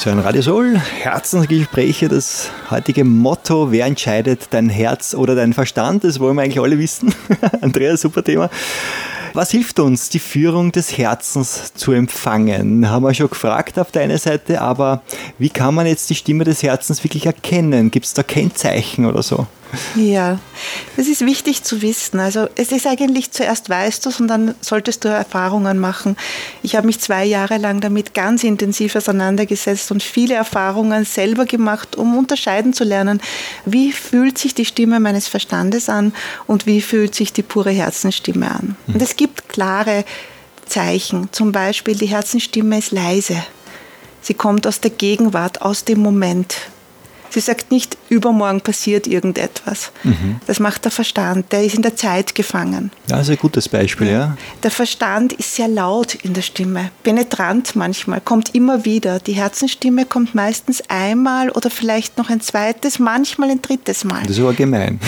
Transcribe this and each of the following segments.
zu einem Radio Soul Herzensgespräche, das heutige Motto: Wer entscheidet, dein Herz oder dein Verstand? Das wollen wir eigentlich alle wissen. Andreas, super Thema. Was hilft uns, die Führung des Herzens zu empfangen? Haben wir schon gefragt auf deiner Seite, aber wie kann man jetzt die Stimme des Herzens wirklich erkennen? Gibt es da Kennzeichen oder so? Ja, das ist wichtig zu wissen. Also es ist eigentlich, zuerst weißt du es und dann solltest du Erfahrungen machen. Ich habe mich 2 Jahre lang damit ganz intensiv auseinandergesetzt und viele Erfahrungen selber gemacht, um unterscheiden zu lernen, wie fühlt sich die Stimme meines Verstandes an und wie fühlt sich die pure Herzensstimme an. Und es gibt klare Zeichen. Zum Beispiel, die Herzensstimme ist leise. Sie kommt aus der Gegenwart, aus dem Moment. Sie sagt nicht, übermorgen passiert irgendetwas. Das macht der Verstand, der ist in der Zeit gefangen. Ja, das ist ein gutes Beispiel, ja. Der Verstand ist sehr laut in der Stimme, penetrant manchmal, kommt immer wieder. Die Herzensstimme kommt meistens einmal oder vielleicht noch ein zweites, manchmal ein drittes Mal. Das ist aber gemein.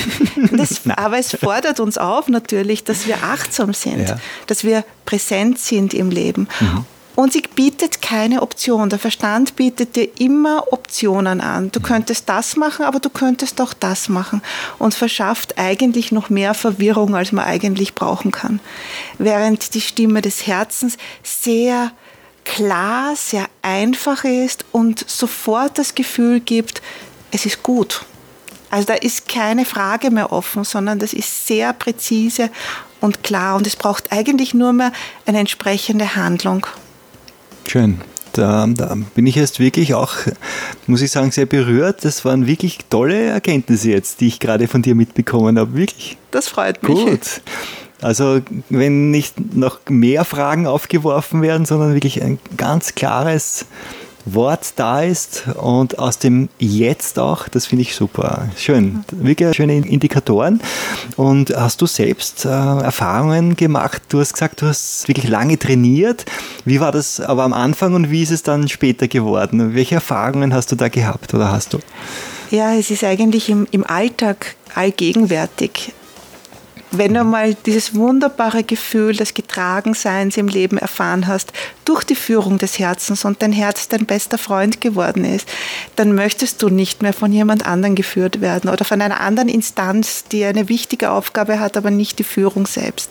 Aber es fordert uns auf natürlich, dass wir achtsam sind, dass wir präsent sind im Leben. Und sie bietet keine Option. Der Verstand bietet dir immer Optionen an. Du könntest das machen, aber du könntest auch das machen. Und verschafft eigentlich noch mehr Verwirrung, als man eigentlich brauchen kann. Während die Stimme des Herzens sehr klar, sehr einfach ist und sofort das Gefühl gibt, es ist gut. Also da ist keine Frage mehr offen, sondern das ist sehr präzise und klar. Und es braucht eigentlich nur mehr eine entsprechende Handlung. Schön. Da bin ich jetzt wirklich auch, muss ich sagen, sehr berührt. Das waren wirklich tolle Erkenntnisse jetzt, die ich gerade von dir mitbekommen habe. Wirklich. Das freut mich. Gut. Also wenn nicht noch mehr Fragen aufgeworfen werden, sondern wirklich ein ganz klares Wort da ist und aus dem Jetzt auch, das finde ich super. Schön, wirklich schöne Indikatoren. Und hast du selbst Erfahrungen gemacht? Du hast gesagt, du hast wirklich lange trainiert. Wie war das aber am Anfang und wie ist es dann später geworden? Welche Erfahrungen hast du da gehabt oder hast du? Ja, es ist eigentlich im Alltag allgegenwärtig. Wenn du mal dieses wunderbare Gefühl des Getragenseins im Leben erfahren hast, durch die Führung des Herzens und dein Herz dein bester Freund geworden ist, dann möchtest du nicht mehr von jemand anderem geführt werden oder von einer anderen Instanz, die eine wichtige Aufgabe hat, aber nicht die Führung selbst.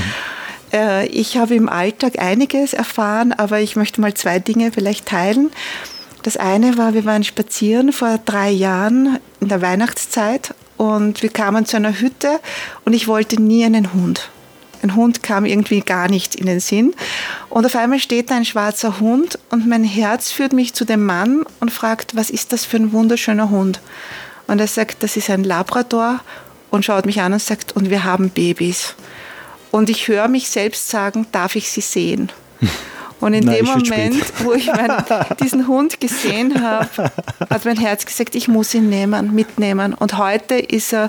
Ich habe im Alltag einiges erfahren, aber ich möchte mal 2 Dinge vielleicht teilen. Das eine war, wir waren spazieren vor 3 Jahren in der Weihnachtszeit. Und wir kamen zu einer Hütte und ich wollte nie einen Hund. Ein Hund kam irgendwie gar nicht in den Sinn. Und auf einmal steht da ein schwarzer Hund und mein Herz führt mich zu dem Mann und fragt, was ist das für ein wunderschöner Hund? Und er sagt, das ist ein Labrador und schaut mich an und sagt, und wir haben Babys. Und ich höre mich selbst sagen, darf ich sie sehen? Und in dem Moment, wo ich diesen Hund gesehen habe, hat mein Herz gesagt, ich muss ihn mitnehmen. Und heute ist er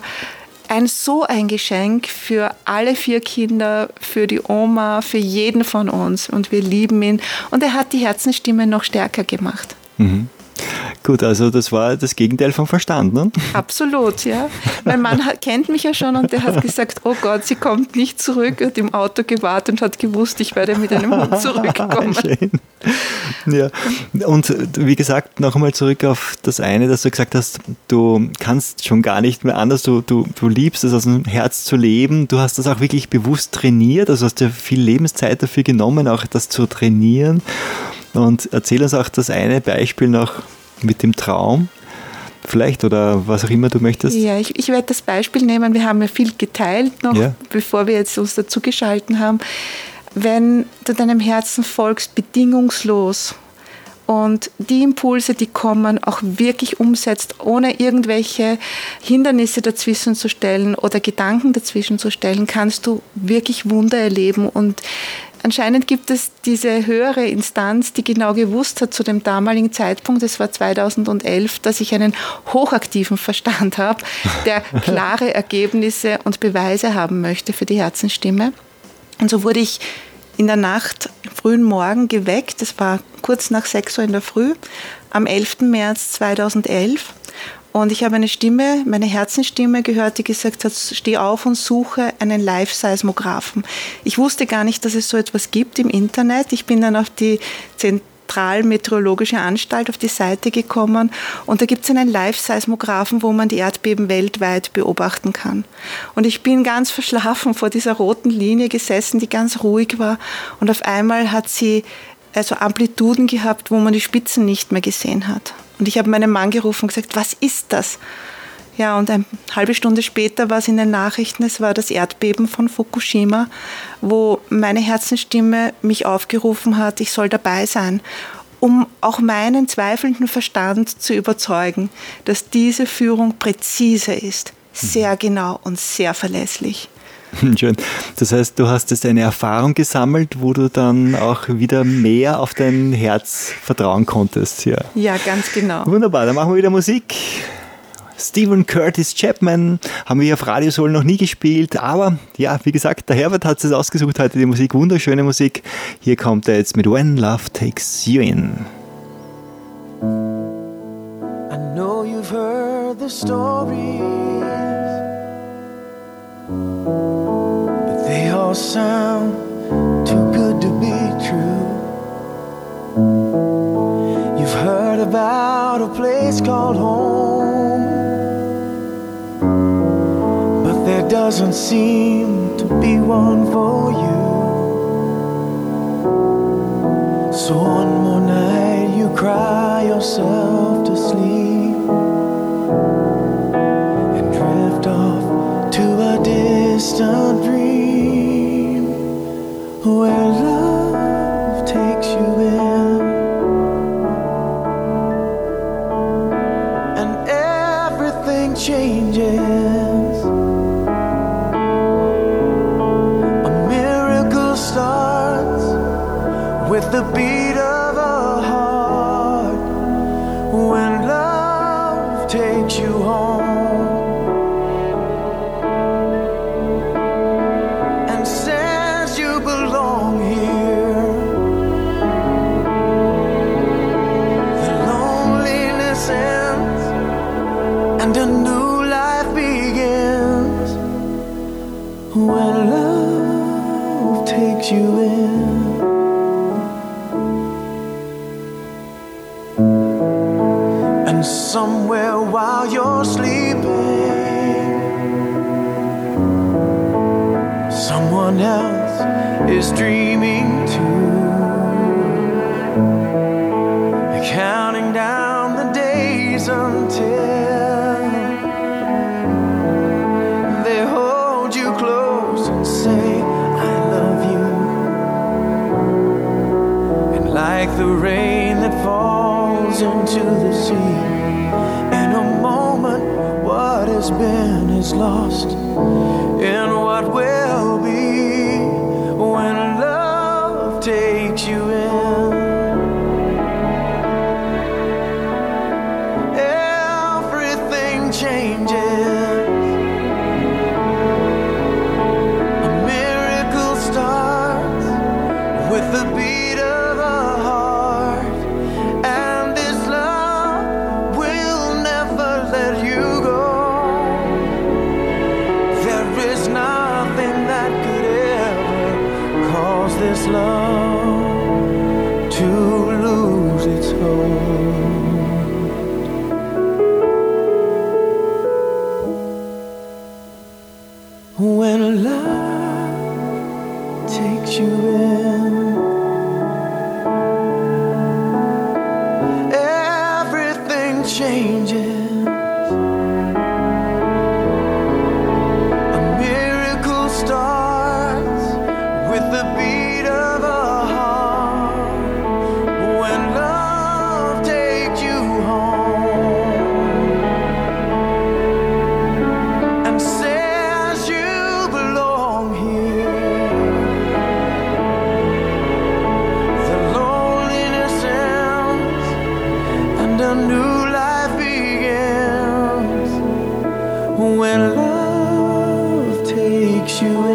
so ein Geschenk für alle 4 Kinder, für die Oma, für jeden von uns. Und wir lieben ihn. Und er hat die Herzensstimme noch stärker gemacht. Gut, also das war das Gegenteil vom Verstand, ne? Absolut, ja. Mein Mann kennt mich ja schon und der hat gesagt, oh Gott, sie kommt nicht zurück, hat im Auto gewartet und hat gewusst, ich werde mit einem Hund zurückkommen. Schön. Ja. Und wie gesagt, noch einmal zurück auf das eine, dass du gesagt hast, du kannst schon gar nicht mehr anders, du liebst es, aus dem Herz zu leben, du hast das auch wirklich bewusst trainiert, also hast dir viel Lebenszeit dafür genommen, auch das zu trainieren. Und erzähl uns auch das eine Beispiel noch mit dem Traum, vielleicht, oder was auch immer du möchtest. Ja, ich werde das Beispiel nehmen. Wir haben ja viel geteilt noch, bevor wir jetzt uns dazugeschalten haben. Wenn du deinem Herzen folgst, bedingungslos und die Impulse, die kommen, auch wirklich umsetzt, ohne irgendwelche Hindernisse dazwischen zu stellen oder Gedanken dazwischen zu stellen, kannst du wirklich Wunder erleben. Und anscheinend gibt es diese höhere Instanz, die genau gewusst hat zu dem damaligen Zeitpunkt, das war 2011, dass ich einen hochaktiven Verstand habe, der klare Ergebnisse und Beweise haben möchte für die Herzensstimme. Und so wurde ich in der Nacht, am frühen Morgen geweckt, das war kurz nach 6 Uhr in der Früh, am 11. März 2011. Und ich habe eine Stimme, meine Herzensstimme gehört, die gesagt hat, steh auf und suche einen Live-Seismographen. Ich wusste gar nicht, dass es so etwas gibt im Internet. Ich bin dann auf die Zentralmeteorologische Anstalt auf die Seite gekommen und da gibt es einen Live-Seismographen, wo man die Erdbeben weltweit beobachten kann. Und ich bin ganz verschlafen vor dieser roten Linie gesessen, die ganz ruhig war und auf einmal hat sie also Amplituden gehabt, wo man die Spitzen nicht mehr gesehen hat. Und ich habe meinen Mann gerufen und gesagt, was ist das? Ja, und eine halbe Stunde später war es in den Nachrichten, es war das Erdbeben von Fukushima, wo meine Herzensstimme mich aufgerufen hat, ich soll dabei sein, um auch meinen zweifelnden Verstand zu überzeugen, dass diese Führung präzise ist, sehr genau und sehr verlässlich. Schön. Das heißt, du hast jetzt eine Erfahrung gesammelt, wo du dann auch wieder mehr auf dein Herz vertrauen konntest. Ja, ja, ganz genau. Wunderbar, dann machen wir wieder Musik. Stephen Curtis Chapman haben wir auf Radio Soul noch nie gespielt, aber ja, wie gesagt, der Herbert hat es ausgesucht heute, die Musik, wunderschöne Musik. Hier kommt er jetzt mit When Love Takes You In. I know you've heard the stories, but they all sound too good to be true. You've heard about a place called home, but there doesn't seem to be one for you. So one more night you cry yourself to sleep and drift off to a distant dream where love takes you in and everything changes. A miracle starts with the beat of a heart when love takes you home and says you belong here. The loneliness ends and a new life begins when love takes you in. Somewhere while you're sleeping, someone else is dreaming too, counting down the days until they hold you close and say, I love you. And like the rain that falls into the sea, what has been is lost in what will be when love takes you in. Everything changes. A miracle starts with the beat of a heart, and this love will never let you go. This love to lose its hold. When love takes you in, everything changes. A miracle starts with the beat. When love takes you in.